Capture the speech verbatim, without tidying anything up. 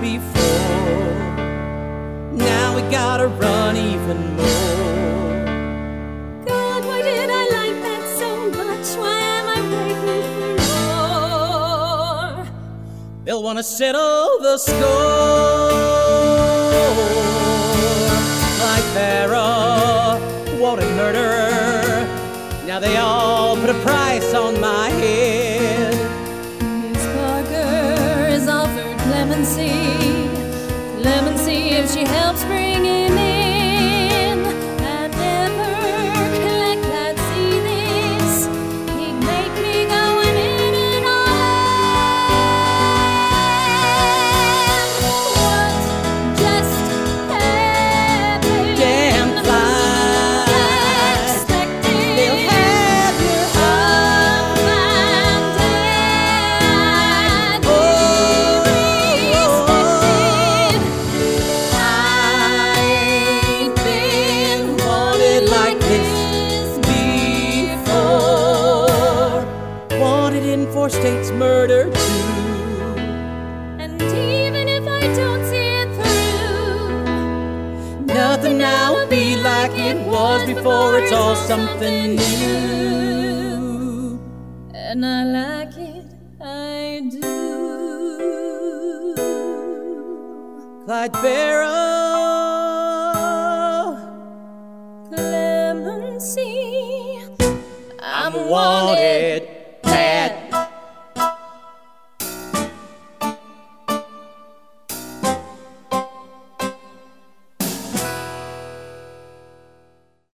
before. Now we gotta run even more. God, why did I like that so much? Why am I waiting for more? They'll wanna settle the score. Like Vera wanted murder. Now they all put a price on my head. Miss Parker is offered clemency. Clemency if she helps bring him in. I'd never collect, I'd see this. He'd make me go in and on. What just happened? Damn flies, Expected. they'll have your heart. Oh, I ain't been wanted like this before. Wanted in four states, murder too. And even if I don't see it through, Nothing now will be like it was before. It's all something new. and I like it, I do. Clyde Barrow, Clemency, I'm wanted.